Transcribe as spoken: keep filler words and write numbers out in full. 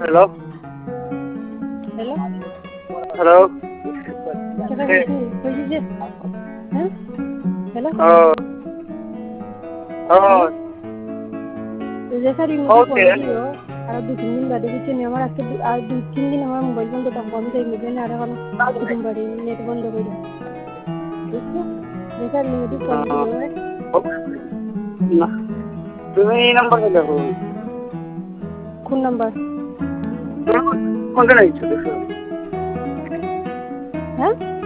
hello hello hello কেটা কইছি কইছি যে হ্যাঁ হ্যালো ও ও হ্যালো যে স্যার ইমোজি ওকে ফোন দিও আর দু তিন দিন বাদে কিছু নেই আমার আজকে আর দুই তিন দিন আমার মোবাইল বন্ধ থাকবো আমি তো ইমোজি না আর এখন কুটুম বাড়ি নেট বন্ধ করে বুঝছো যে স্যার ইমোজি ফোন দিও না তুমি এই নাম্বারে দেখো কোন নাম্বার কোনটা নিচ্ছ দেখো হ্যাঁ